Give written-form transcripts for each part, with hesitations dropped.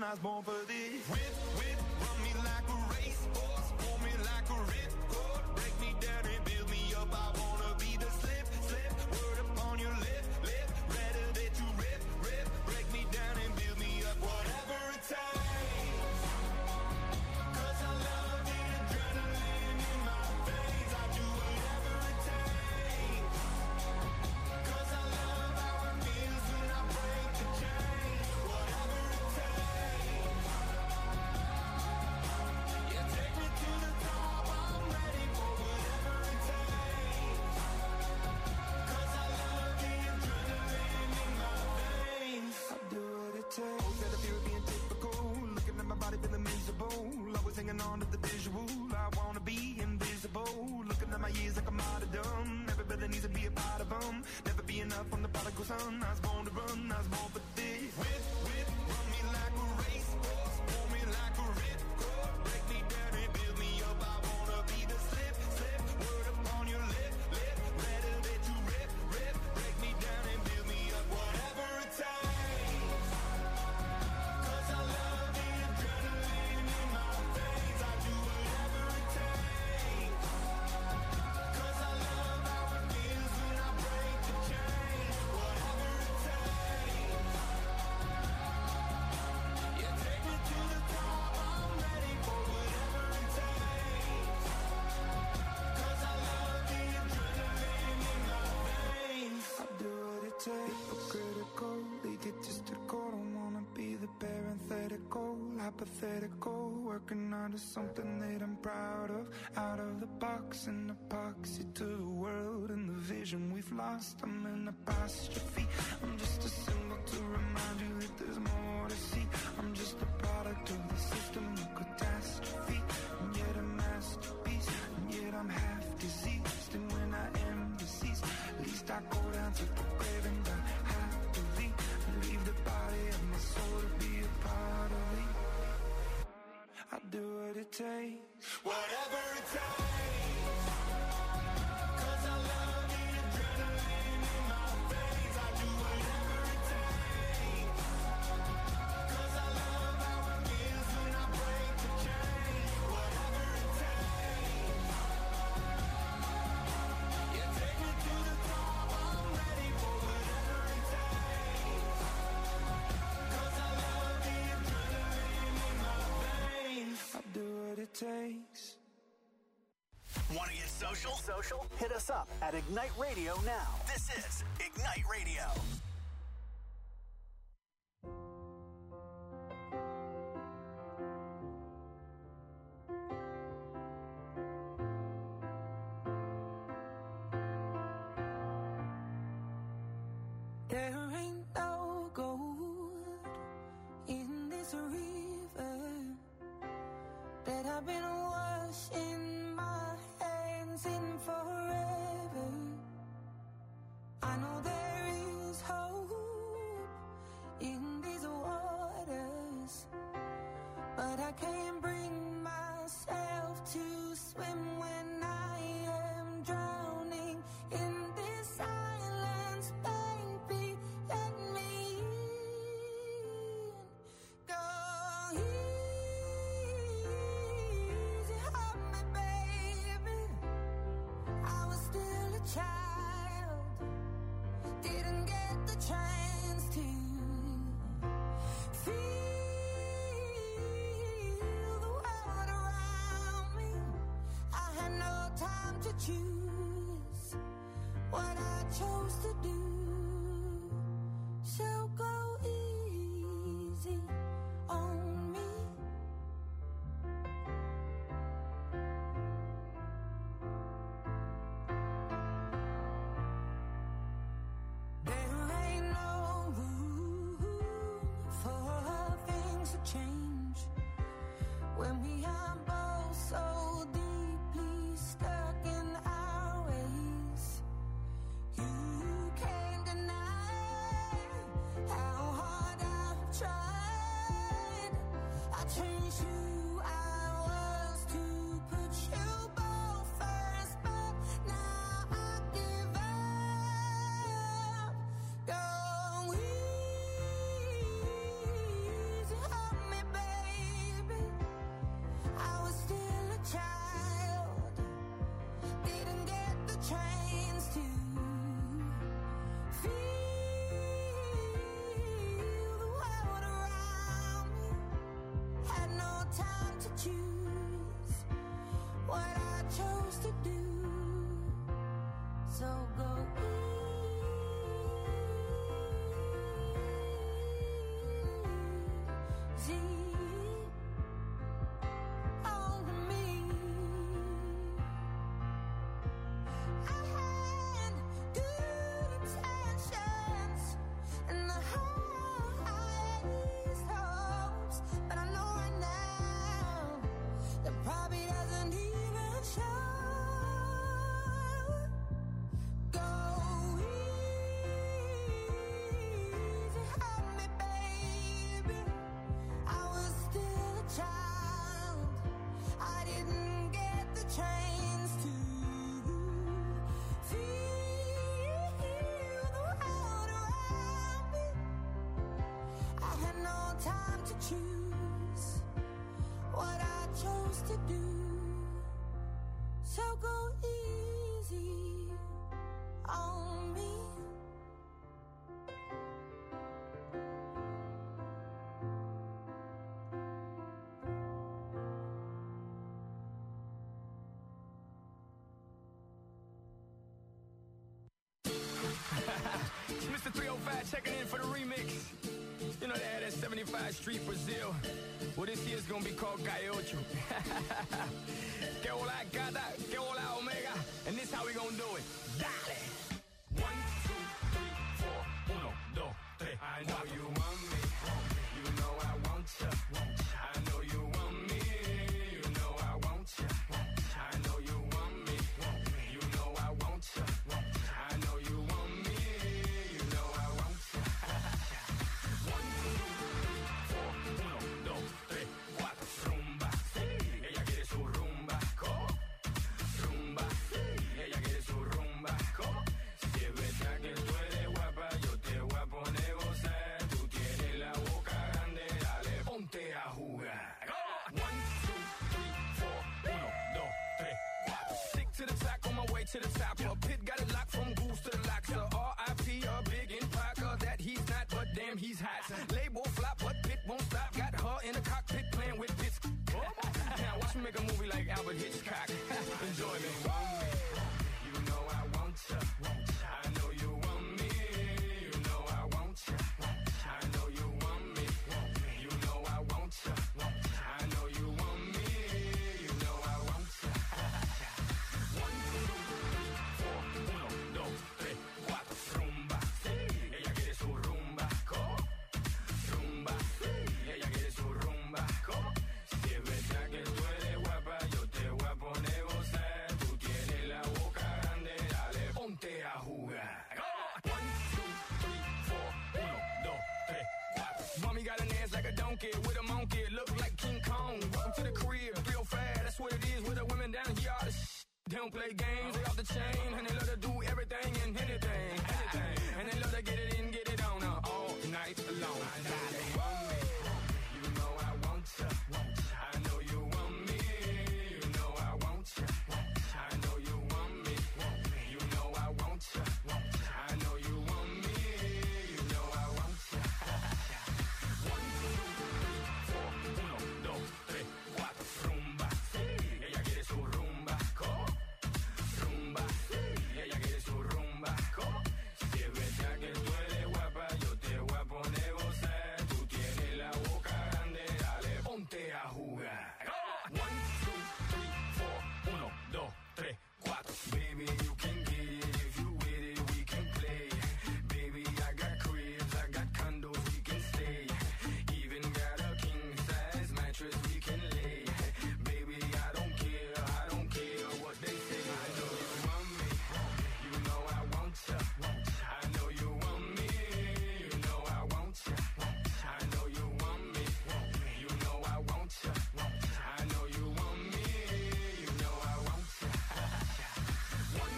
I was born for this. Whip, whip, run me like a racehorse, pull me like a ripcord, break me down and build me up. I wanna be the slip, slip, word upon your lip, lip, better that you rip, rip, break me down and build me up. Whatever it takes. Hanging on to the visual, I wanna be invisible. Looking at my years like I'm martyrdom. Everybody needs to be a part of them. Never be enough on the prodigal son. I was born to run, I was born for this. Whip, whip, run me like a racehorse, pull me like a ripcord, break me down and build me up. I wanna be the slip, slip, word upon your lip, lip, better that you rip, rip, break me down and build me up. Whatever it takes. Hypothetical, working out of something that I'm proud of. Out of the box, an epoxy to the world and the vision we've lost. I'm an apostrophe. I'm just a symbol to remind you that there's more to see. I'm just a product of the system of catastrophe, and yet a masterpiece, and yet I'm half diseased. And when I am deceased, at least I go down to the grave and die happily, and leave the body of my soul to be a part of me. I do what it takes, whatever it takes. Takes. Want to get social? Social? Hit us up at Ignite Radio now. This is Ignite Radio. There ain't no gold in this river that I've been washing my hands in forever. I know there is hope in these waters, but I can't bring myself to swim when I am drowning in this silence. Baby, let me in. Go easy on me, baby. I was still a child, didn't get the chance to feel the world around me. I had no time to choose what I chose to do. So go easy on me. There ain't no room for things to change when we are both so deeply stuck in our ways. You can't checking in for the remix. You know, they had that 75 Street Brazil. Well, this year's gonna be called Calle Ocho. Que hola gata, que hola omega. And this how we gonna do it. Dale! 1, 2, 3, 4. 1, 2, 3. I know you want me. You know I want ya. I know you want me. You know I want ya. I know you want me. You know I want ya. I know you want me. You know I want ya. 1, 2, 3, 4. Rumba, sí. Ella quiere su rumba. Rumba, sí. Ella quiere su rumba. Si es verdad que tú eres guapa, yo te voy a poner gozar. Tú tienes la boca grande, dale, ponte a jugar. 1, 2, 3, 4. 1, 2, 3, 4. Stick to the top, on my way to the top. A pit got it locked from goose to the locks. R.I.P. a big in Parker, that he's not, but damn he's hot. Label flop, but Pit won't stop. Got her in the cockpit playing with bits. Now watch me make a movie like Albert Hitchcock. Enjoy me. You know I want ya. I know you want me. You know I want ya. I know you want me. You know I want ya. I know you want me. You know I want ya. 1, 2, 3, 4. Rumba, sí. Ella quiere su rumba. Rumba, sí. Ella quiere su rumba. Si es verdad que tú eres guapa, yo te voy a poner gozar. Tú tienes la boca grande, dale, ponte a jugar. 1, 2, 3, 4. 1, 2, 3, 4. Mommy got an ass like a donkey with a monkey. Look like King Kong. Welcome to the crib, real fast. That's what it is with the women down here. All the they don't play games, they off the chain. And they love to do everything and anything. And they love to get it in, get it on all night long. I know you want me. You know I want ya. I know you want me. You know I want ya. I know you want me. You know I want ya. I know you want me. You know I want ya. 1, 2, 3, 4. Rumba, sí. Ella quiere su rumba. Rumba, sí. Ella quiere su rumba. Si es verdad que tú eres guapa, yo te voy a poner gozar. Tú tienes la boca grande, dale, ponte a jugar. 1, 2, 3, 4. 1, 2, 3, 4. Baby, you can get it if you with it, we can play. Baby, I got cribs, I got condos, we can stay. Even got a king size mattress we can lay. Baby, I don't care what they say. I know you want me, you know I want ya. I know you want me, you know I want ya. I know you want me, you know I want ya. I know you want me, you know I want ya. 1,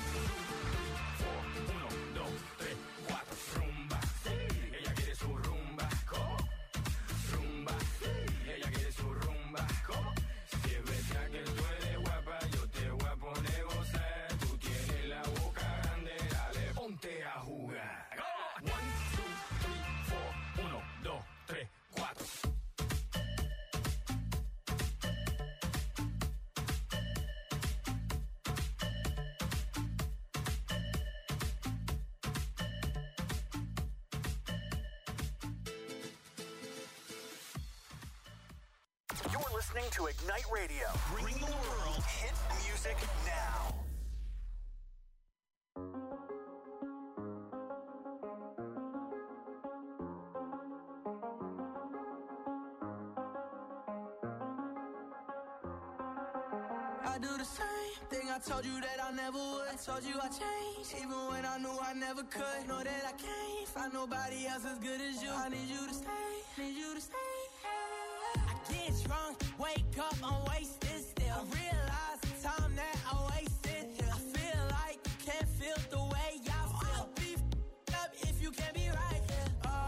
2, 3, 4. Rumba, sí. Ella quiere su rumba. Rumba, sí. Ella quiere su rumba. Si es verdad que tú eres guapa, yo te voy a poner gozar. Tú tienes la boca grande, dale, ponte a jugar. 1, 2, 3, 4. 1, 2, 3, 4. You're listening to Ignite Radio. Bring the world hit music now. I do the same thing I told you that I never would. I told you I changed, even when I knew I never could. Know that I can't find nobody else as good as you. I need you to stay, need you to stay. I get drunk, wake up, I'm wasted still. I realize the time that I wasted here. I feel like you can't feel the way I feel. I'll be f***ed up if you can't be right here.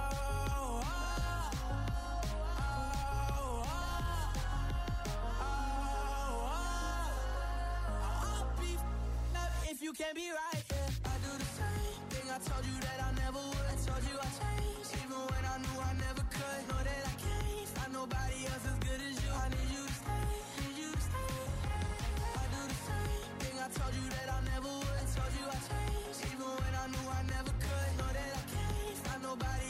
If you can't be right, yeah. I do the same thing I told you that I never would. I told you I changed, even when I knew I never could. Know that I can't find nobody else as good as you. I need you to stay, need you to stay. I do the same thing I told you that I never would. I told you I changed, even when I knew I never could. Know that I can't find nobody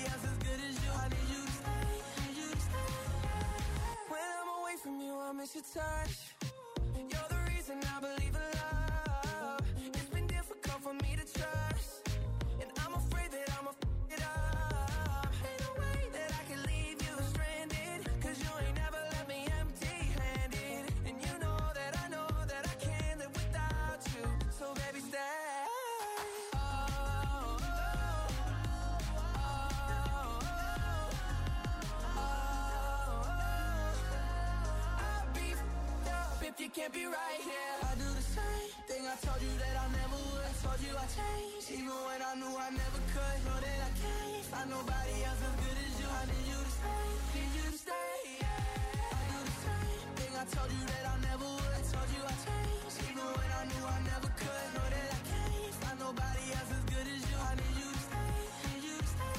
miss your touch. You're the reason I believe in love. It's been difficult for me to trust, and I'm afraid that I'ma f*** it up. Ain't no way that I can leave you stranded, 'cause you ain't never left me empty-handed. And you know that I can't live without you. So baby, stay. You can't be right here. I do the same thing I told you that I never would. I told you I changed, even when I knew I never could. Know that I can't find nobody else as good as you. I need you to stay, need you to stay. I do the same thing I told you that I never would. I told you I changed, even when I knew I never could. Know that I can't find nobody else as good as you. I need you to stay, need you to stay.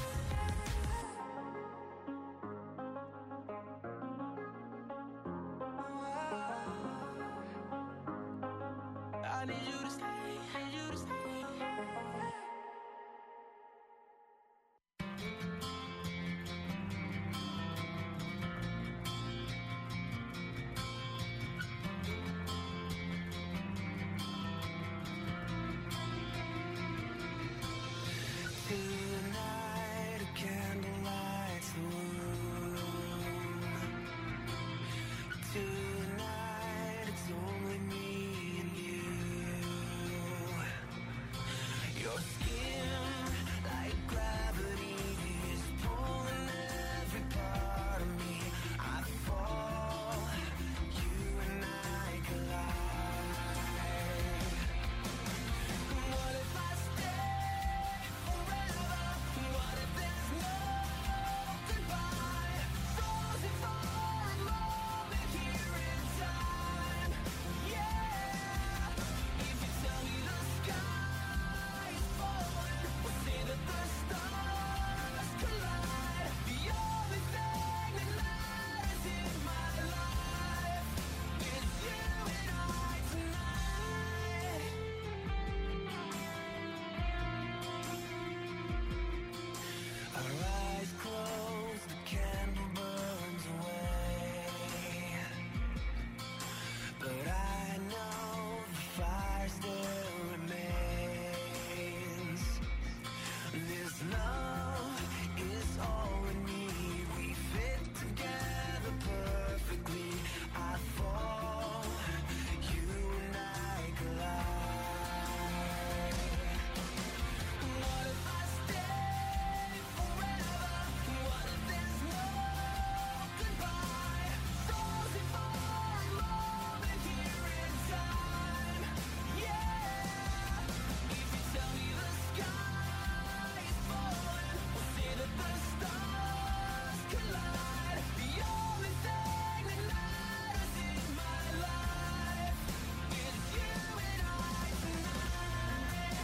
I need you to stay, need you to stay. Tonight a candle lights the room. Tonight it's only me and you. Your skin, like gravity, is pulling every part of me. I fall, you and I collide. What if I stay forever? What if there's no goodbye? Frozen for a moment here in time. Yeah. If you tell me the sky is falling, we'll see that the stars collide. The only thing that matters in my life is you and I tonight. Our eyes closed, the candle burns away. But I know the fire still remains. This love is all we need. We fit together perfectly. I fall, you and I collide. What if I stay forever? What if there's no goodbye? Frozen for a moment here in time. Yeah. If you tell me the sky is falling, we'll see that the stars collide. The only thing that matters in my life is you and I tonight.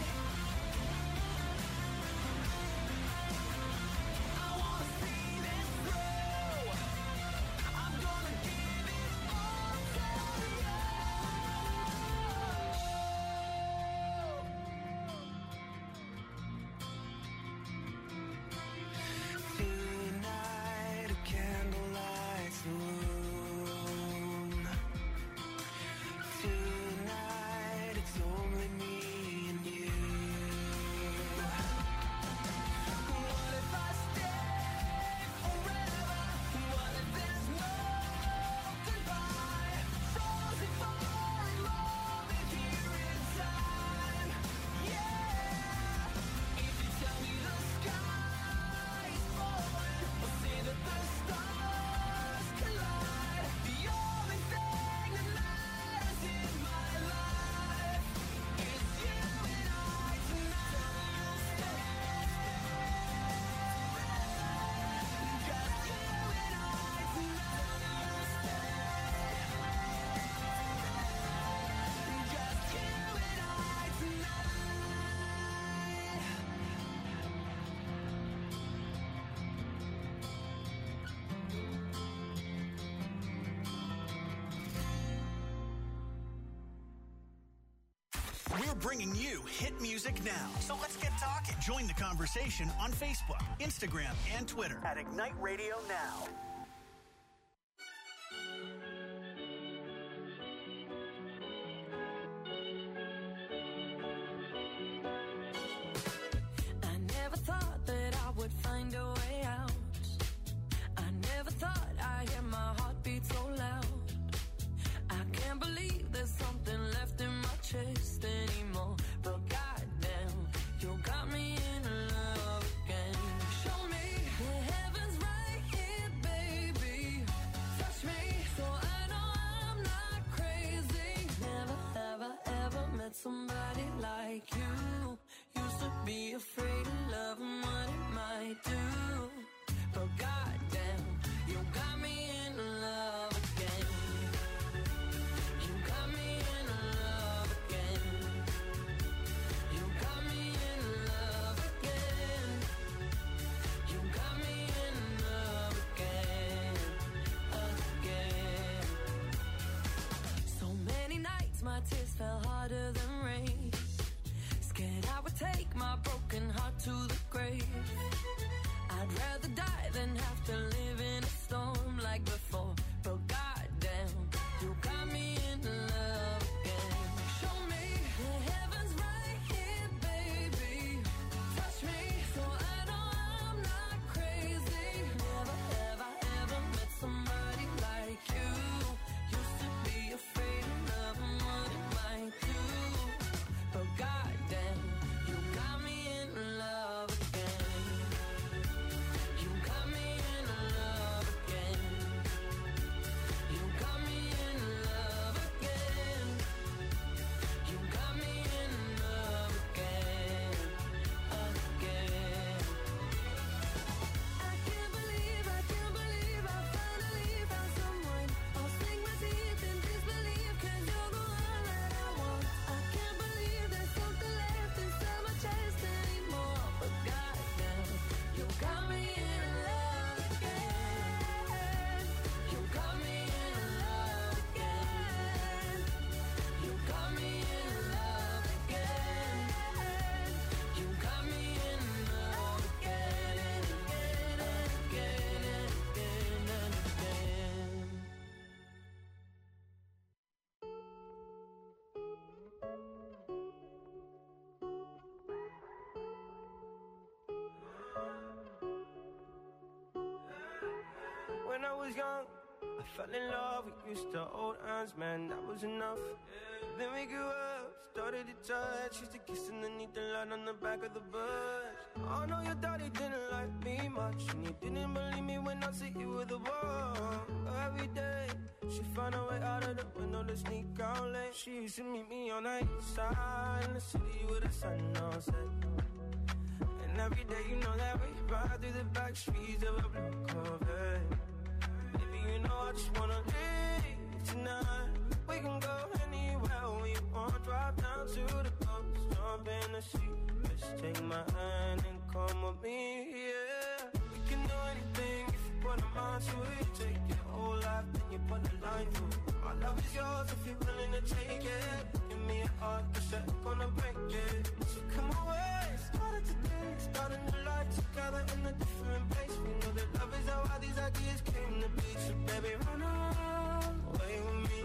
I wanna see this through. I'm gonna give it all to you. Tonight a candle lights the room. Tonight it's only me and you. What if I stay forever? What if there's no goodbye? Frozen for a moment here in time. Yeah. If you tell me the sky is falling, we'll see that the stars collide. The only thing that matters in my life is you and I tonight. Just you and I tonight. Just you and I We're bringing you hit music now. So let's get talking. Join the conversation on Facebook, Instagram, and Twitter at Ignite Radio Now. beat so loud. I can't believe there's something left in my chest anymore. But goddamn, you got me in love again. Show me the heavens right here, baby. Touch me so I know I'm not crazy. Never, ever, ever met somebody like you. Used to be afraid of love and what it might do. But goddamn, you got me in love again. You got me in love again. You got me in love again. You got me in love again, again. So many nights my tears fell harder than rain. Scared I would take my broken heart to the grave. I'd rather die than have to live in a storm like before. But goddamn, you got me in love again. Show me the heavens right here, baby. Touch me so I know I'm not crazy. Never, ever, ever met somebody like you. Used to be afraid of love and what it might do. But goddamn, you got me in love again. You got me in love again. You got me in love again. You got me in love again, again. I can't believe I finally found someone. I'll sink my teeth in disbelief, 'cause you're the one that I want. I can't believe there's something left inside my chest anymore. But goddamn, you got me in love again. You got me in love again. You got me in love again. You got me in love again and again and again and again and again. When I was young, I fell in love. We used to hold hands, man, that was enough. Then we grew up, started to touch. Used to kiss underneath the light on the back of the bus. I know your daddy didn't like me much, and he didn't believe me when I said you were the one. Every day, she found a way out of the window to sneak out late. She used to meet me on the east side in the city with the sun on set. And every day, you know that we ride through the back streets of a blue Corvette. Baby, you know I just wanna leave tonight. We can go anywhere we want. Drive down to the coast, jump in the sea. Just take my hand and come with me, yeah. We can do anything if you put a mind to it. Take your whole life, then you put a line through it. My love is yours if you're willing to take it. Give me a heart, 'cause I'm gonna break it. So come away, started today, start a new life together in a different place. We know that love is how all these ideas came to be. So baby, run away with me.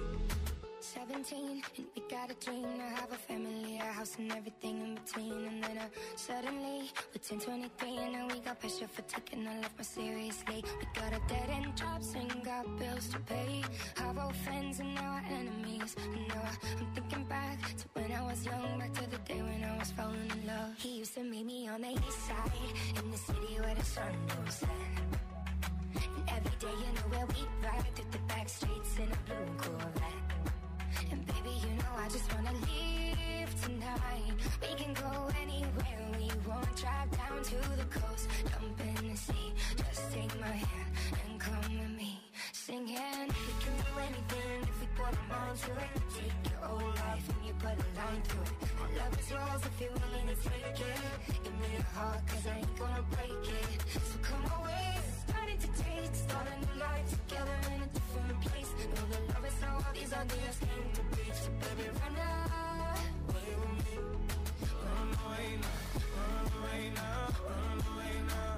17, and we got a dream to have a family, a house and everything in between. And then suddenly, we're 10, 23, and now we got pressure for taking our life more seriously. We got a dead end jobs and got bills to pay. Our old friends and now our enemies. And now I'm thinking back to when I was young, back to the day when I was falling in love. He used to meet me on the east side, in the city where the sun goes set. And every day, you know where we ride through the back streets in a blue Corvette. And baby, you know I just wanna leave tonight. We can go anywhere we want. Drive down to the coast, jump in the sea. Just take my hand and come with me. Singing, we can do anything if we put our mind to it. Take your whole life and you put a line through it. My love is yours if you're willing to take it. Give me a heart, 'cause I ain't gonna break it. So come away, starting to taste. Start a new life together in a different place. Know that love is how all these ideas came to be. So baby, run away with me. Run away now, run away now, run away now.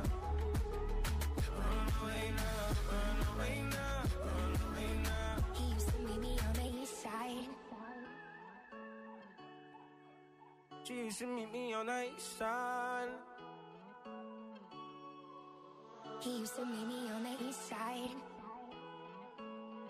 Run away now, run away now, run away now. He used to meet me on the east side. She used to meet me on the east side. He used to meet me on the east side.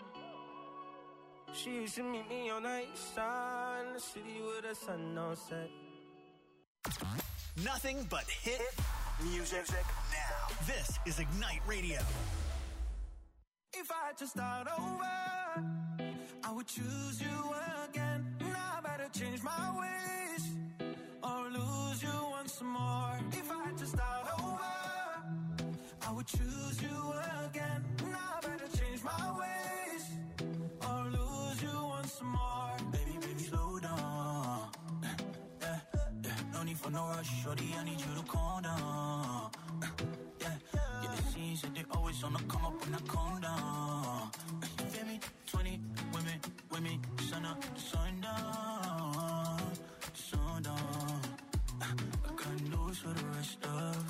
She used to meet me on the east side in the city with the sun on set. Nothing but hit music now. This is Ignite Radio. If I had to start over, I would choose you again. Now I better change my ways or lose you once more. If I had to start over, I would choose you again. Now I better change my ways or lose you once more. Baby, baby, slow down. No need for no rush, shorty, I need you to calm down. Yeah, the scenes that they always on the come up when I calm down. You feel me? 20 women, sun up, sundown, sundown. I got news for the rest of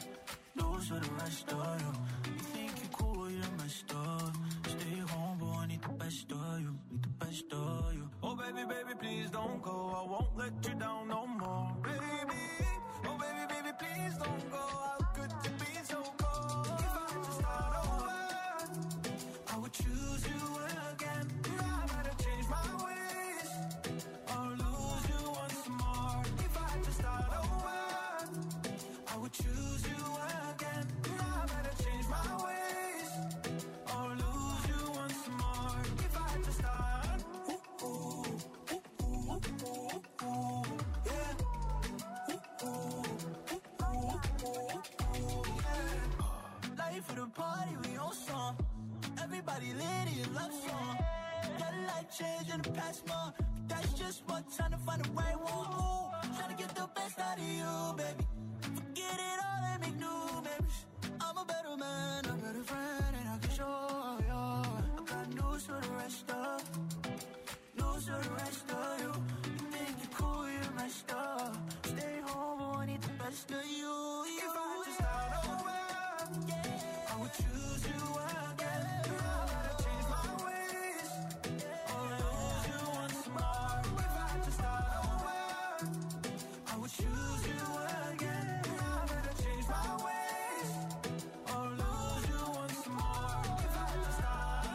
you. You think you cool, you're messed up. Stay home, boy, I need the best of you, Oh, baby, baby, please don't go. I won't let you down no more, baby. Oh, baby, baby, please don't go. How could you be so cold? If I had to start over, I would choose you again. I better change my ways or lose you once more. If I had to start over, I would choose you again. I better change my ways or lose you once more. If I had to start, yeah. Life of the party, we on song. Everybody lit in love song. Got life change in the past month. That's just what time to find the right one. Trying to get the best out of you, baby. Forget it all and make new memories. I'm a better man, a better friend, and I can show you. I got news for the rest of you. You think you're cool, you're messed up. Stay home, but I need the best of you. If I had to start over, I would choose you again. I better change my ways or lose you once more. If I had to start over, I would choose you again. I better change my ways or lose you once more. If I had to start,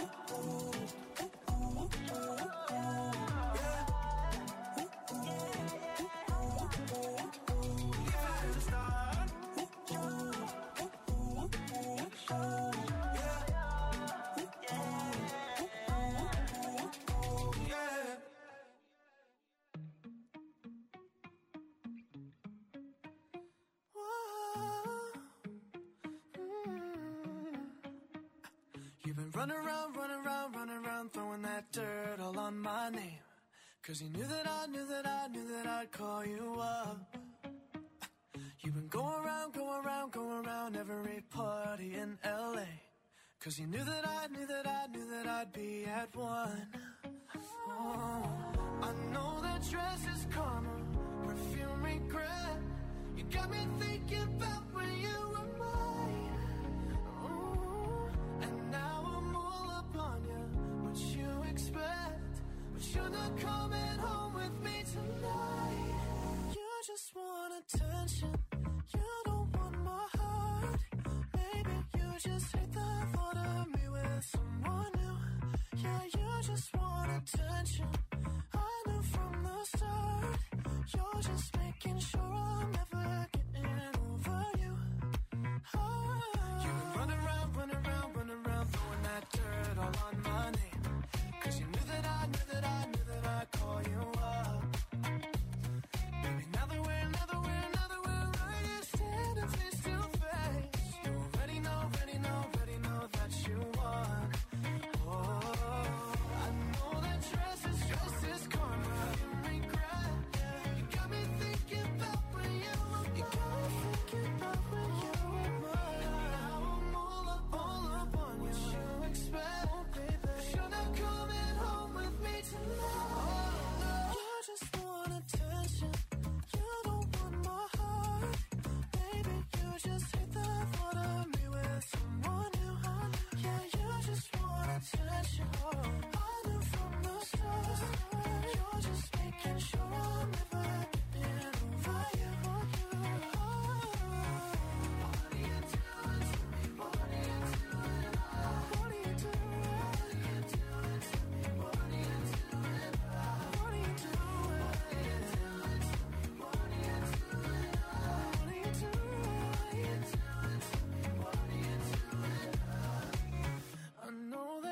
You've been running around, throwing that dirt all on my name. 'Cause you knew that I'd call you up. You've been going around every party in LA. 'Cause you knew that I'd be at one. Oh, I know that dress is karma, perfume regret. You got me thinking about when you were mine. Oh, and now I'm all up on you. What you expect? But you're not coming home with me tonight. You just want attention. You don't want my heart. Maybe you just hate the thought of me with someone new. Yeah, you just want attention. I knew from the start. You're just making sure I'm never getting over you. You've been running around, throwing that dirt all on my name. 'Cause you knew that I'd call you up. Baby, now that we're right here standing face to face. You already know that you won. Oh, I know that dress is karma, you regret. You got me thinking about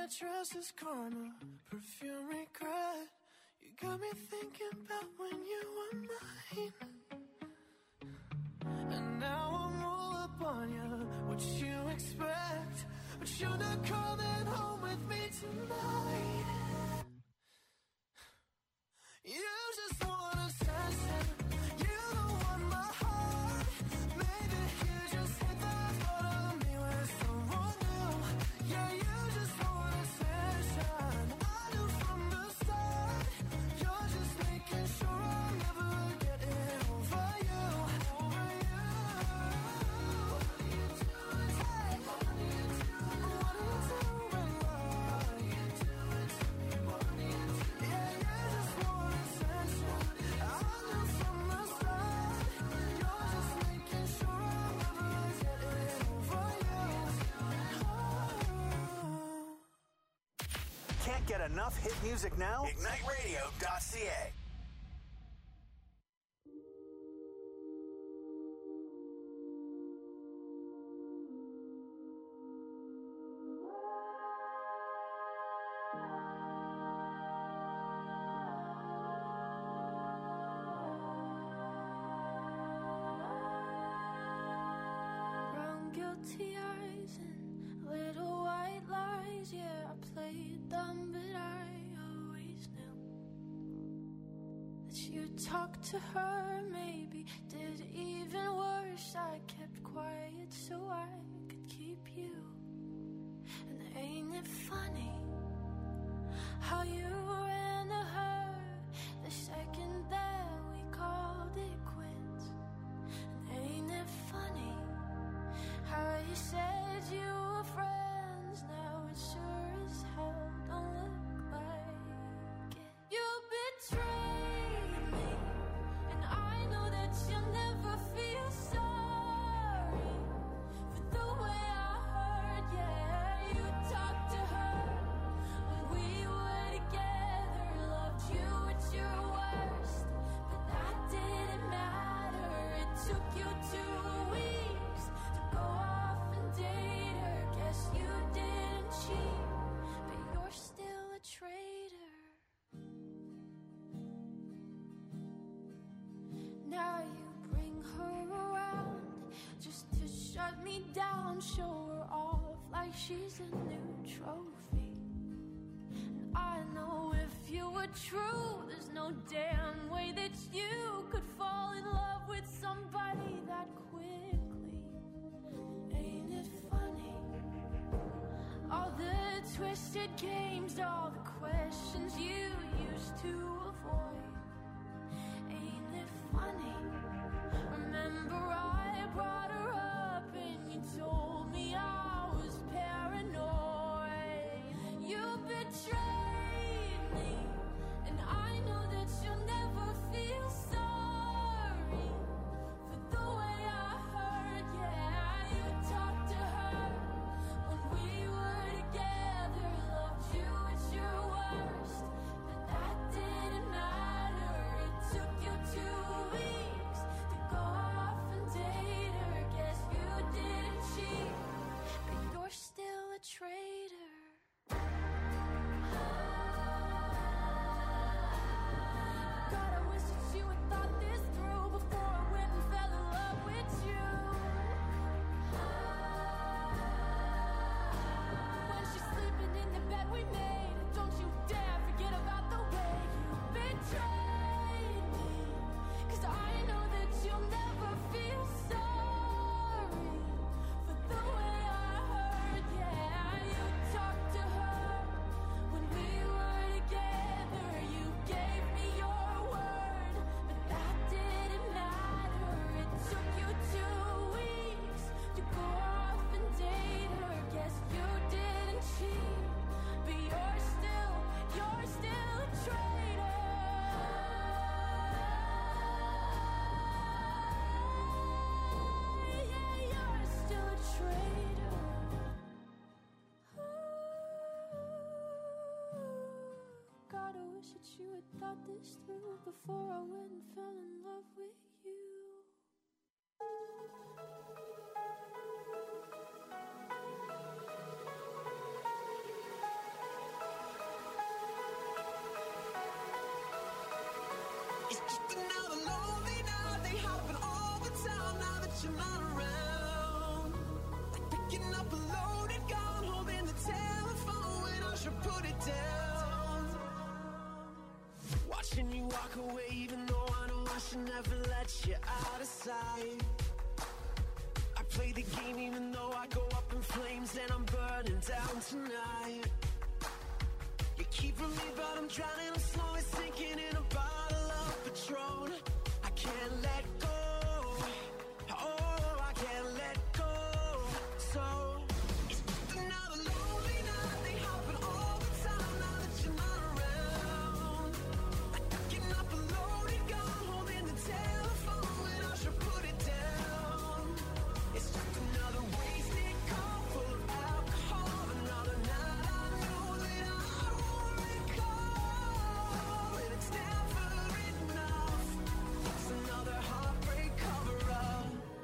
dress is karma, perfume regret. You got me thinking about when you were mine. And now I'm all up on you, what you expect. But you're not coming home with me tonight. You just want attention, you don't want my heart. Maybe you just hit the thought of me when someone new. Yeah, you just want attention, I knew from the start. You're just making sure I'm never getting over you. Over you. What are you doing? Hey, what are you doing? What are you doing? What are you doing to me? What are you doing? Yeah, you just want attention, I knew from the start. You're just making sure I'm never getting over you. Can't get enough hit music now? IgniteRadio.ca. Brown guilty eyes and little white lies. Yeah, I played dumb, but I always knew that you talked to her. Maybe did even worse. I kept quiet so I could keep you. And ain't it funny how you ran to her the second that we called it quits? And ain't it funny how you said you were friends? Now it sure as hell don't look like it. You betrayed me, and I know that you'll never feel sorry for the way I hurt. Yeah, you talked to her when we were together, loved you at your worst, but that didn't matter. It took you 2 weeks to go off and date her. Guess you didn't cheat, but you're still a traitor. Now you bring her around just to shut me down, show her off like she's a new trophy. And I know if you were true, there's no damn way that you could fall in love with somebody that quickly. Ain't it funny? All the twisted games, all the questions you used to avoid. Ain't it funny? Remember I brought her up and you told me I was paranoid. You betrayed me, and I know that you'll never feel sorry for the way I hurt. Yeah, you talked to her when we were together, loved you at your worst, but that didn't matter. It took you 2 weeks to go off and date her. Guess you didn't cheat, but you're still a traitor. God, I wish that you had thought this through before I went and fell in love with you. When she's sleeping in the bed we made, don't you dare forget about the way you betrayed me. 'Cause I know that you'll never feel sorry for the way I hurt. Yeah, you talked to her when we were together. You gave me your word, but that didn't matter. It took you 2 weeks to go off and date her. Guess you didn't cheat, but you're still a traitor. Yeah, you're still a traitor. God, I wish that you had thought this through before I went and fell in love with you. they happen all the time now that you're not around. Like picking up a loaded gun, holding the telephone when I should put it down. Watching you walk away even though I know I should never let you out of sight. I play the game even though I go up in flames and I'm burning down tonight. You're keeping me but I'm drowning, I'm slowly sinking in a bottle of Patron. I can't let go, oh I can't let go. So it's just another lonely night, they happen all the time now that you're not around. Like picking up a loaded gun, holding the telephone when I should put it down. It's just another wasted call full of alcohol, another night I know that I won't recall, and it's never enough. It's another heartbreak cover-up.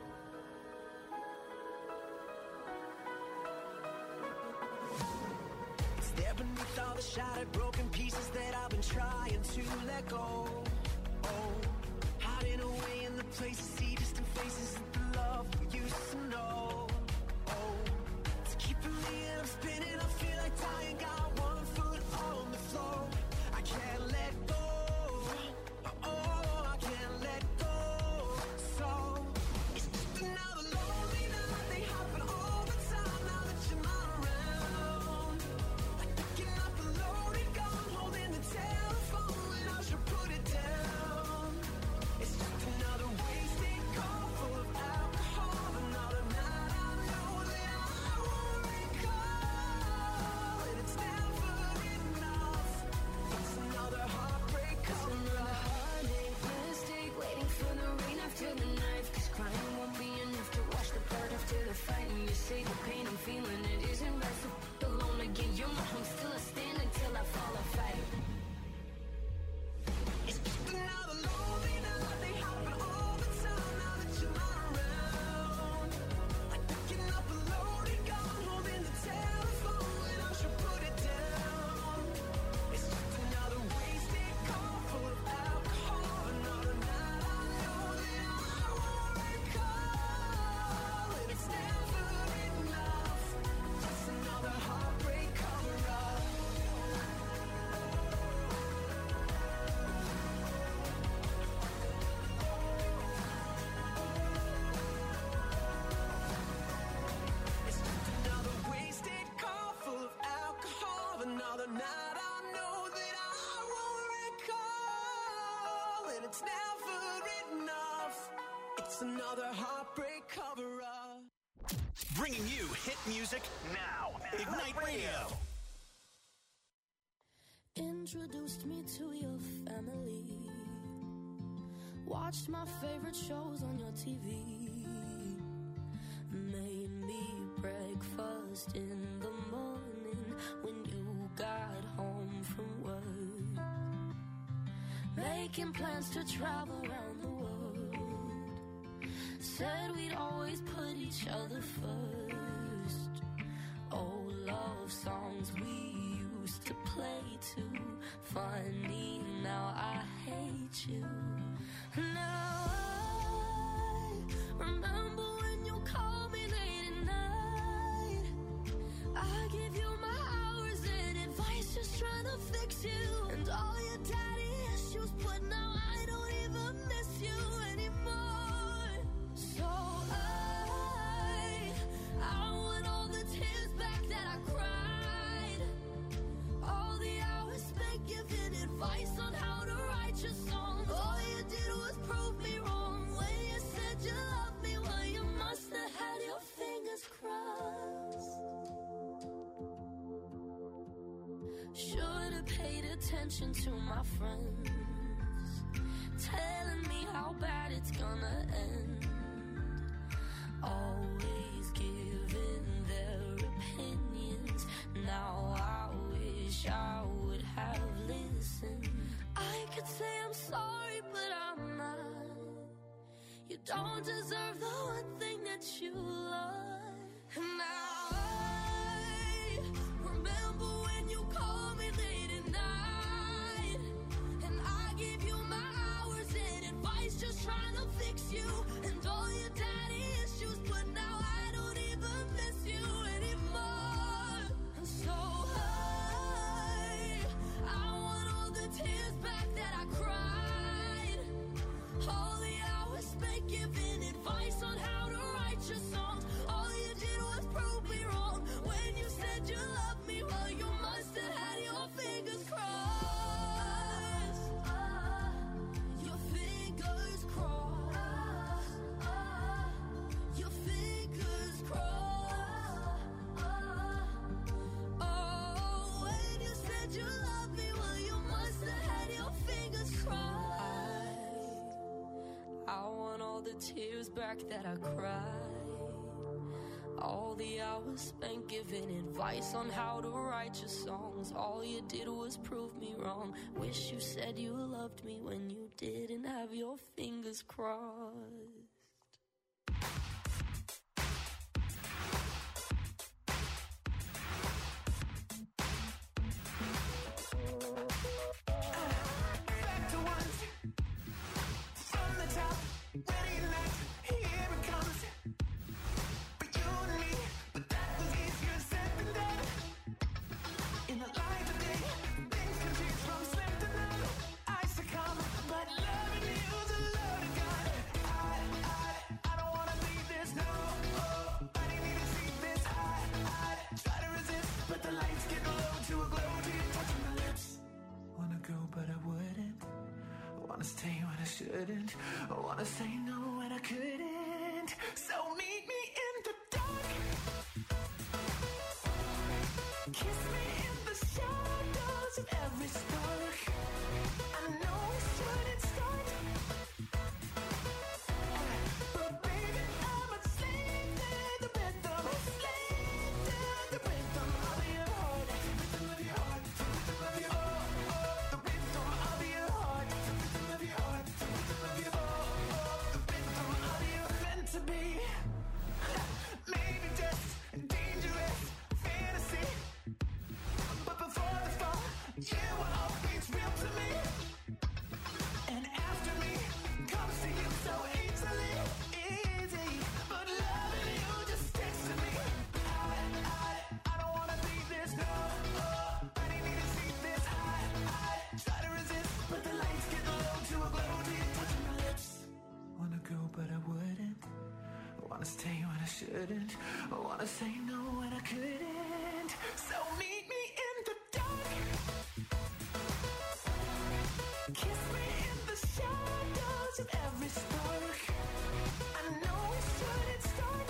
It's there beneath all the shattered broken pieces that I've been trying to let go. Oh, hiding away in the places, see distant faces of the love we used to know. Oh, it's keeping me and I'm spinning, I feel like dying, got one foot on the floor. I can't let go, oh, I can't let go. So, it's just another lonely night, they happen all the time now that you're not around. Like picking up a loaded gun, holding the telephone when I should put it down. It's just another wasted call full of alcohol, another night I know that I won't recall, and it's never enough. It's another heartbreak cover-up. Mistake, waiting for the rain after the knife. Cause crying won't be enough to wash the blood after the fight. And you say the pain I'm feeling, it isn't right. So alone again, you're my home, still I stand until I fall or fight. It's just another lonely night, they happen all the time now that you're not around. Like picking up a loaded gun, holding the telephone when I should put it down. It's just another wasted call full of alcohol, another night I know that I won't recall, and it's never enough. It's another heartbreak cover-up. It's just another wasted call full of alcohol, another night I know that I won't recall, and it's never enough. It's another heartbreak cover-up. Bringing you hit music now. Ignite Radio. Introduced me to your family. Watched my favorite shows on your TV. Made me breakfast in the morning when you got home from work. Making plans to travel around the world. Said we'd always put each other first. Old love songs we used to play too. Funny, now I hate you. Now I remember when you called me late at night. I give you my hours and advice, just trying to fix you. And all your daddy issues, but now I don't even miss you anymore. So I want all the tears back that I cried. All the hours spent giving advice on how to write your songs. All you did was prove me wrong when you said you loved me. Well, you must have had your fingers crossed. Should have paid attention to my friends, telling me how bad it's gonna end. Always giving their opinions. Now I wish I would have listened. I could say I'm sorry, but I'm not. You don't deserve the one thing that you love. And now I remember when you called me late at night, and I gave you my hours and advice, just trying to fix the tears back that I cried. All the hours spent giving advice on how to write your songs. All you did was prove me wrong. Wish you said you loved me when you didn't have your fingers crossed. Stay when I shouldn't. I wanna say no when I couldn't. So meet me in the dark. Kiss me in the shadows of every spark. I know we shouldn't start, but baby, I'm a slave to the rhythm. Slave to the rhythm of your heart. Rhythm of your heart. Rhythm of your heart. The rhythm of your heart. To be maybe just dangerous fantasy, but before the fall, you were always real to me, and after me comes to you so easily, easy. But loving you just takes to me. I don't wanna be this, no. I didn't need to see this. I try to resist, but the lights get low to a glow. Do you touch my lips? Wanna go, but I wouldn't. Wanna stay when I shouldn't. I wanna say no when I couldn't. So meet me in the dark. Kiss me in the shadows of every spark. I know we shouldn't start,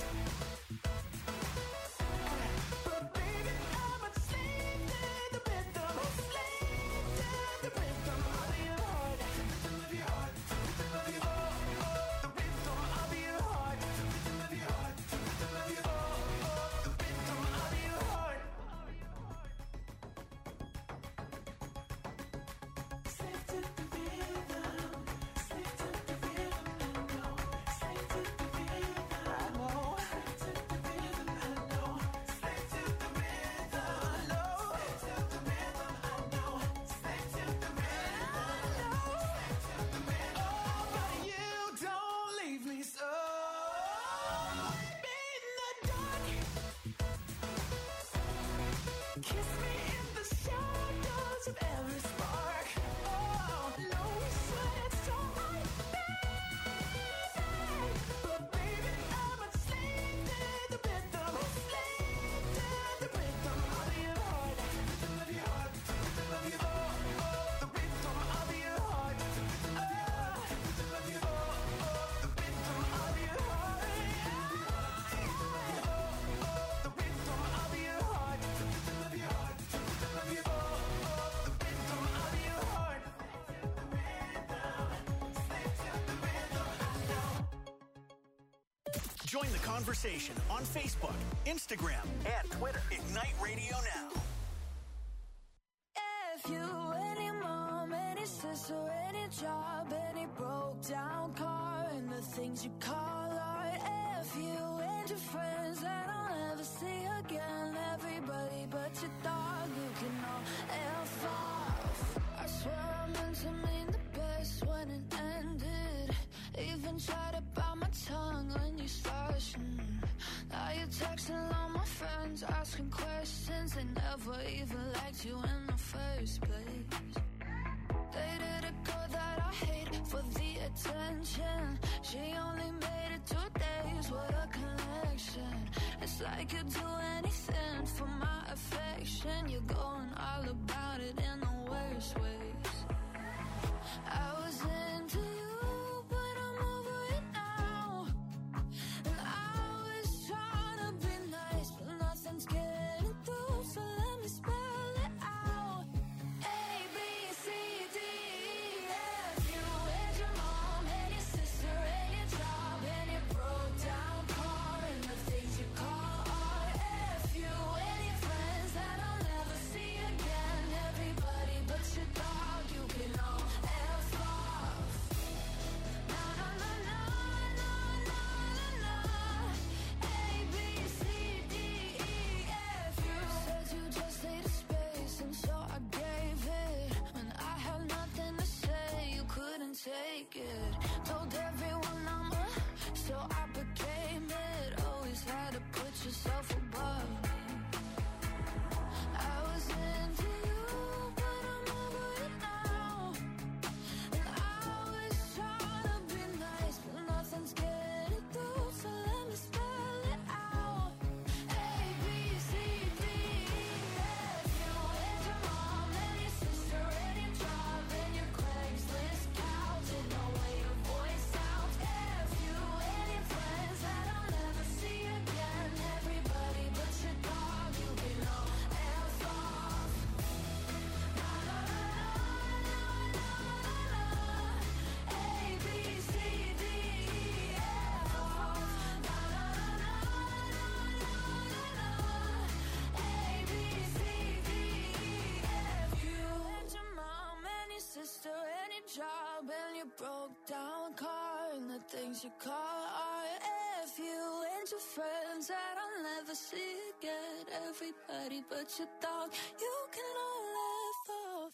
but baby, I'm a slave to the rhythm. Slave to the rhythm of your heart. Rhythm of your heart. Rhythm of your heart. The rhythm of your heart. Kiss me in the shadows of every spark. Oh, no, we shouldn't start, but baby, I'm a slave to the rhythm. Slave to the rhythm of your heart. Rhythm of your heart. Rhythm of your heart. The rhythm of your heart. Rhythm of your heart. The rhythm of your heart. The rhythm of your heart. Join the conversation on Facebook, Instagram, and Twitter. Ignite Radio Now. If you, any mom, any sister, any job, any broke down car, and the things you call art. If you and your friends that I'll never see again, everybody but your dog, you can all F off. I swear I meant to mean the best when it ended. Even tried to bite my tongue when you started. Now you're texting all my friends, asking questions. They never even liked you in the first place. Dated a girl that I hate for the attention. She only made it 2 days, what a connection. It's like you'd do anything for my affection. You're going all about it in the worst ways. I was into you, but I'm over it now. And I was trying to be nice, but nothing's getting through. So let me spell it out. A, B, C, D, E, F. You and your mom and your sister and your job your broke down car and the things you call art. If you and your friends that I'll never see again, everybody but your dog, you can all laugh off.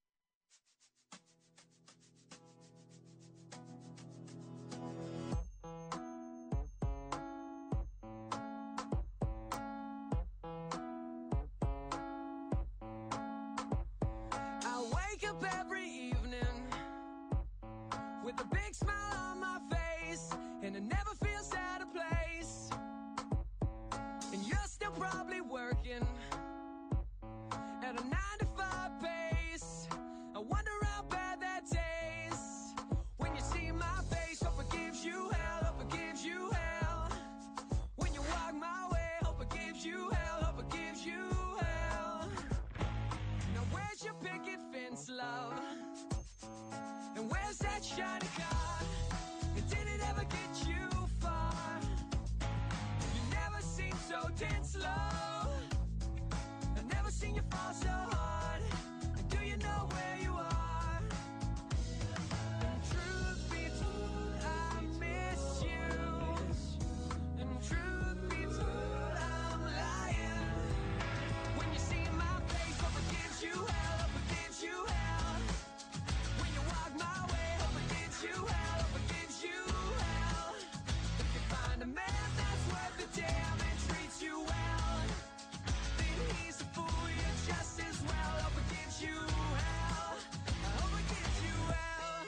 I wake up every evening with a big smile on my face, and it never feels out of place. And you're still probably working at a 9-to-5 pace. I wonder how bad that tastes when you see my face. Hope it gives you hell, hope it gives you hell. When you walk my way, hope it gives you hell, hope it gives you hell. Now where's your picket fence, love? And where's that shiny car? And did it ever get you far? You never seem so dead slow. I've never seen you fall so hard. And do you know where you are? And truth be told, I miss you. And truth be told, I'm lying. When you see my face, hope it gives you hell, hope it gives you hell. When you walk my way, hope it gives you hell, hope it gives you hell. If you find a man that's worth the damn and treats you well, then he's a fool, you're just as well. Hope it gives you hell, I hope it gives you hell.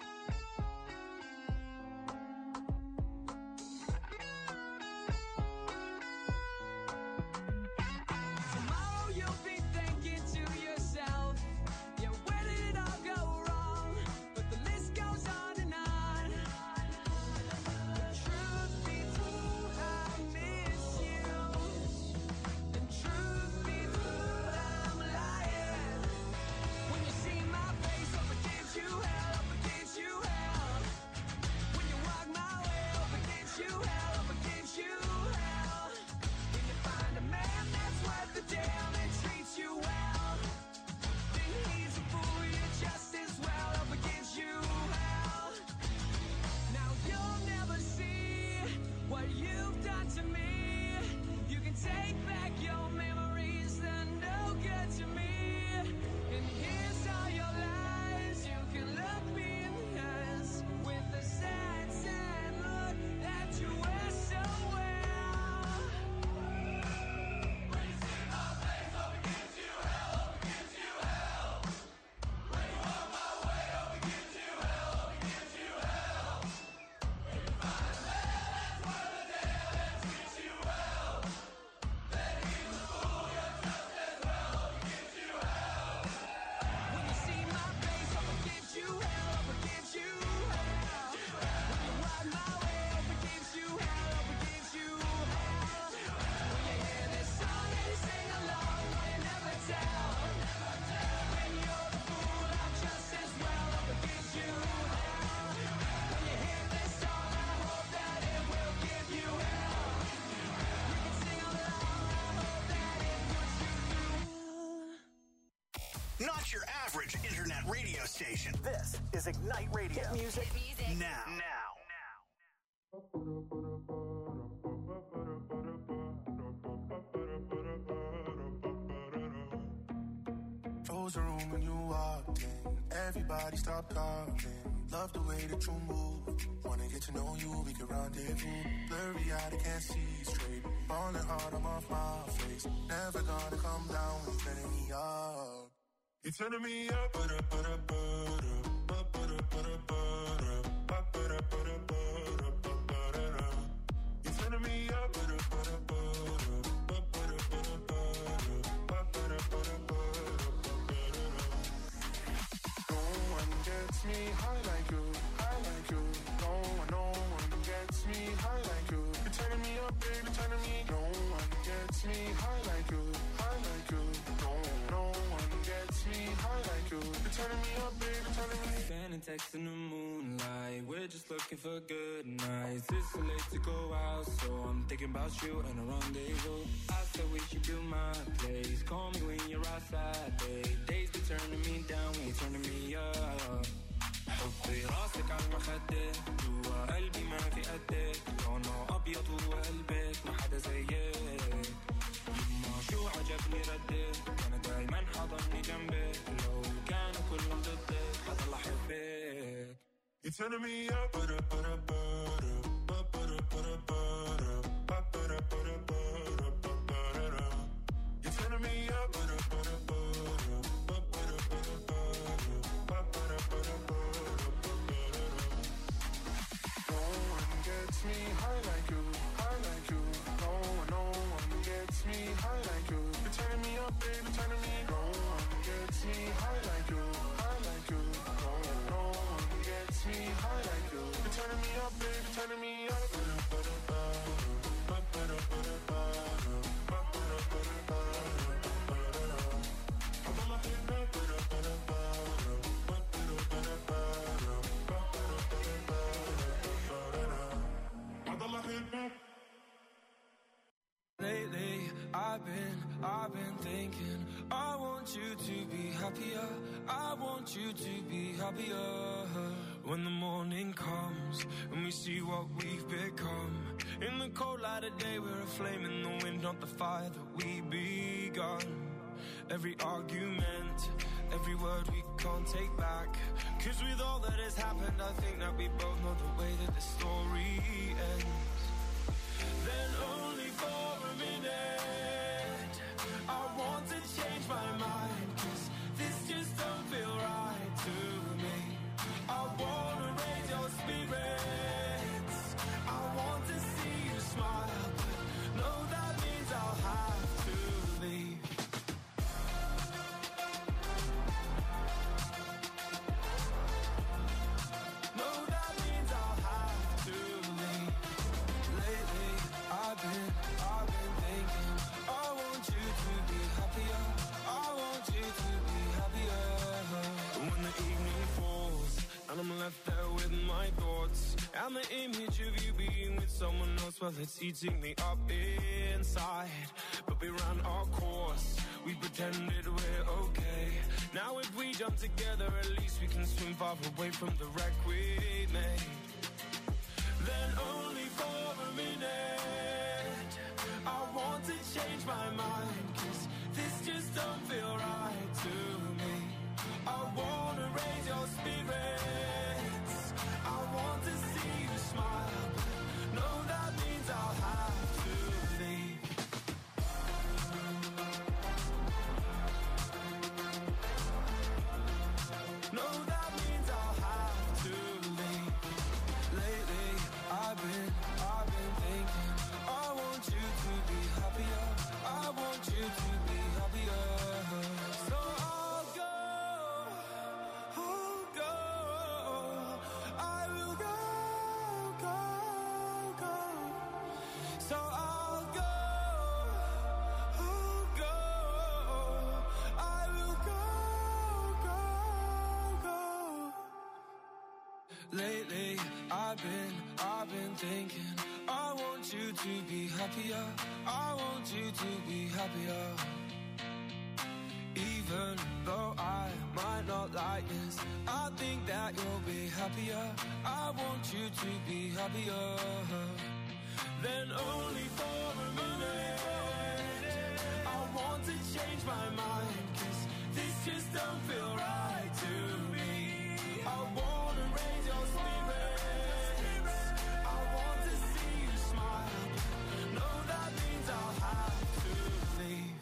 Tomorrow you'll be thinking to yourself, yeah, where did it all go wrong? But the list goes on and on. But truth be told, I miss you. And truth be told, I'm lying. When you see my face, hope it gives you hell, hope it gives you hell. When you walk my way, hope it gives you hell, hope it gives you hell. When you find a man that's worth the damn and treats you well, then he's a fool, you're just as well. Hope it gives you hell. Now you'll never see what you've done to me. You can take back your memories, they're no good to me. And here's all your lies. You can look me in the eyes with the sad, sad look that you wear so well. When you see my face, hope it gives you hell, hope it gives you hell. When you walk my way, hope it gives you hell, hope it gives you hell. When you find a man that's worth the damn and treats you well, then he's a fool, you're just as well. Hope it gives you hell. When you see my face, hope it gives you hell, hope it gives you hell. When you walk my way, hope it gives you hell, hope it gives you hell. When you hear this song and you sing along, will you never tell? When you're the fool, I'm just as well. Hope it gives you hell. When you hear this song, I hope that it will give you hell. You can sing along, I hope that it puts you through. Not your average internet radio station. This is Ignite Radio. Hit music, now. Close the room when you walked in. Everybody stop talking. Love the way that you move. Wanna get to know you, we can rendezvous. Blurry eyed, I can't see straight. Falling hard, I'm off my face. Never gonna come down when you're turning me up. You're turning me up, You're turning me up, No one gets me high like you, high like you. No one gets me high like you. You're turning me up, baby, turning me. No one gets me high like you, high like you. No one gets me high like you. You're turning me up, baby, turning me. Sending texts in the moonlight. We're just looking for good nights. It's too late to go out, so I'm thinking about you and a rendezvous. I said we should do my place. Call me when you're outside, babe. Days be turning me down, when you're turning me up. حبي راسك You're turning me up, You're turning me up, No one gets me high like you, high like you. No one gets me high like you. You're turning me up, baby, turning me. No one gets me high like you, high like you. No one gets me high like you. You're turning me up, baby, turning me up. Lately, I've been thinking, I want you to be happier. I want you to be happier. When the morning comes and we see what we've become. In the cold light of day, we're a flame in the wind, not the fire that we begun. Every argument, every word we can't take back. 'Cause with all that has happened, I think that we both know the way that the story ends. Then only for a minute, I want to change my mind, 'cause this just don't feel right to me. I wanna raise your spirits, I want to see you smile, but no, that means I'll have to leave. No, that means I'll have to leave. Lately, I've been thinking, I want you to be happier. I want you to be happier. When the evening falls and I'm left there with my thoughts, and the image of you being with someone else, well, it's eating me up inside. But we ran our course, we pretended we're okay. Now if we jump together, at least we can swim far away from the wreck we made. Then only for a minute, I want to change my mind, 'cause this just don't feel right to me. I wanna raise your spirits, I want to see you smile, but no, that means I'll have to leave. No, that means I'll have to leave. Lately, I've been thinking, I want you to be happier. I want you to be happier. So I'll go. I will go. So I'll go. I will go. Lately, I've been thinking, I want you to be happier. I want you to be happier. Even though I might not like this, I think that you'll be happier. I want you to be happier. Then only for a minute, I want to change my mind, 'cause this just don't feel right to me. I wanna raise your spirits, I want to see you smile. No, that means I'll have to leave.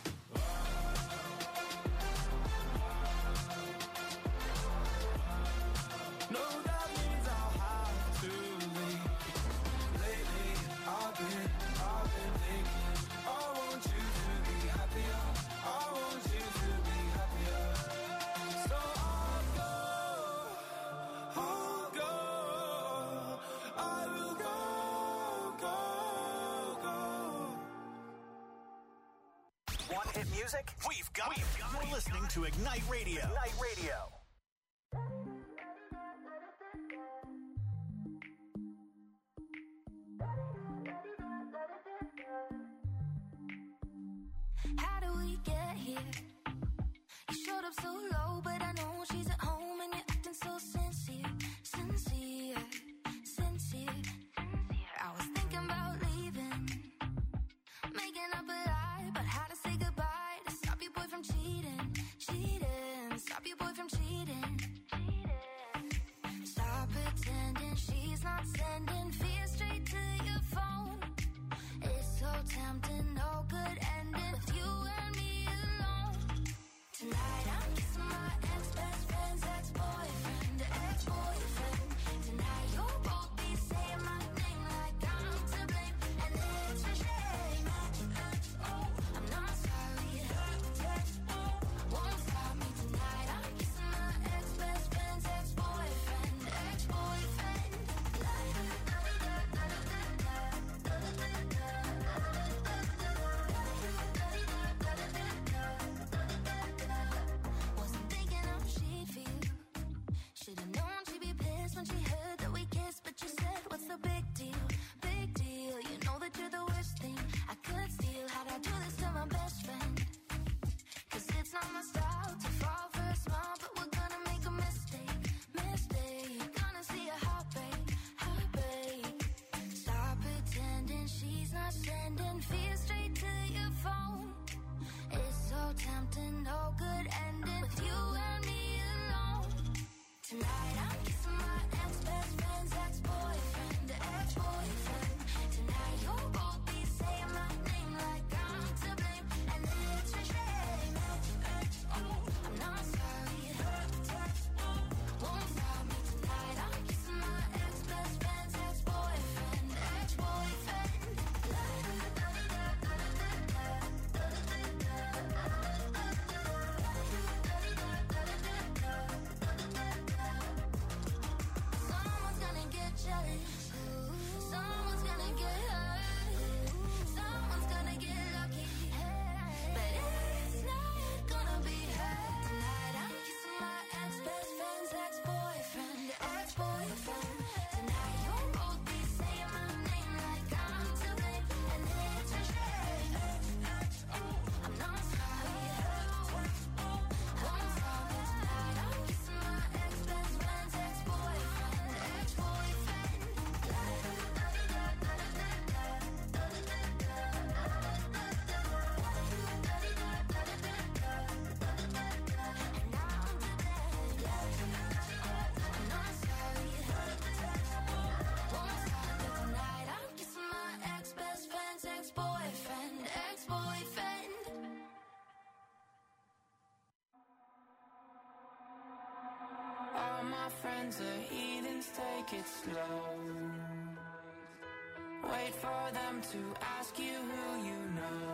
No, that means I'll have to leave. Lately, I've been thinking, I want you to be happier. I want you to be happier. So I'll go. I will go. Want hit music? We've got it. You're listening to Ignite Radio. Ignite Radio. How do we get here? You showed up so low, but I know she's at home and you're acting so sincere. I was thinking about leaving, making up a lie about how to say goodbye, to stop your boy from cheating. Stop your boy from cheating. Stop it. not sending fear straight to your phone. It's so tempting, no good ending with you and me alone. Tonight I'm kissing my ex-best friend's ex-boyfriend, ex-boyfriend. Tonight you'll both be saying my name like I'm to blame, and it's a shame. Oh, I'm not sorry. Won't stop me tonight. I'm kissing my ex-best friend's ex-boyfriend, ex-boyfriend. Wasn't thinking how she'd feel. Should've known she'd be pissed when she heard that we kissed, but you said, what's the big deal? Big deal. You know that you're the worst thing I could steal. How'd I do this to my best friend? 'Cause it's not my style to fall for a smile, but we're gonna make a mistake, mistake. Gonna see a heartbreak, heartbreak. Stop pretending she's not sending fear straight to your phone. It's so tempting, no good ending with you and me alone. Tonight I'm kissing my ex-best friend's ex-boyfriend, ex-boyfriend. Tonight you'll both be saying my name like I'm to blame, and it's a shame. Oh, I'm not sorry. Won't stop me tonight. I'm kissing my ex-best friend's ex-boyfriend, ex-boyfriend. Someone's gonna get jealous. Someone's gonna get hurt. Someone's gonna get lucky. But it's not gonna be her. Tonight I'm kissing my ex-best friend's ex-boyfriend, ex-boyfriend. Tonight you'll both be saying my name like I'm to blame, and it's a shame. I'm not sorry. Won't stop me tonight. I'm kissing my ex-best friend's ex-boyfriend, ex-boyfriend. All my friends are heathens, take it slow. Wait for them to ask you who you know.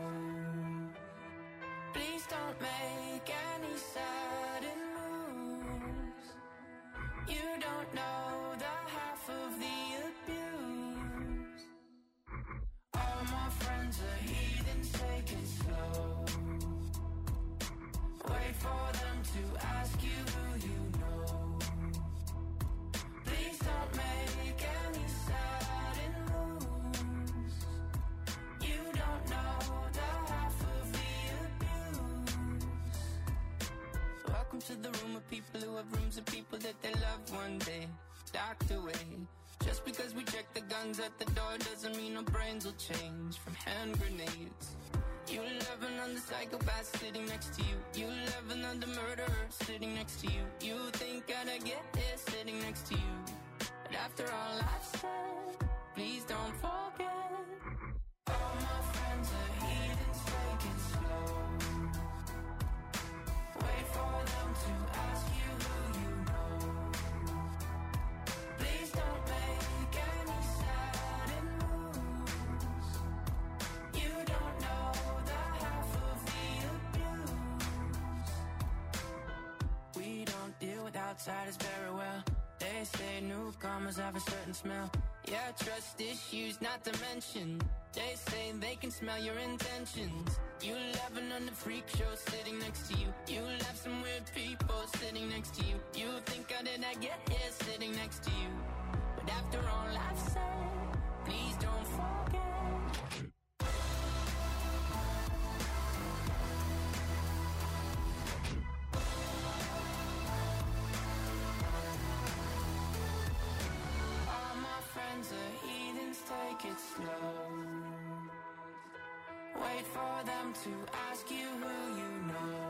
Please don't make any sudden moves. You don't know the half of the abuse. All my friends are heathens, take it slow. Wait for them to ask you who you know. Please don't make any sudden moves. You don't know the half of the abuse. Welcome to the room of people who have rooms of people that they love one day docked away. Just because we check the guns at the door doesn't mean our brains will change from hand grenades. You love another psychopath sitting next to you. You love another murderer sitting next to you. You think I'd get here sitting next to you. But after all I've said, please don't forget. All my friends are heathens, take it slow. Wait for them to ask you who you know. Please don't make any sudden moves. You don't know the half of the abuse. We don't deal with outsiders very well. They say newcomers have a certain smell. Yeah, trust issues not to mention. They say they can smell your intentions. You laugh on the freak show sitting next to you. You laugh some weird people sitting next to you. You think how did I get here sitting next to you? But after all I've said, please don't forget. All my friends are heathens, take it slow. Wait for them to ask you who you know.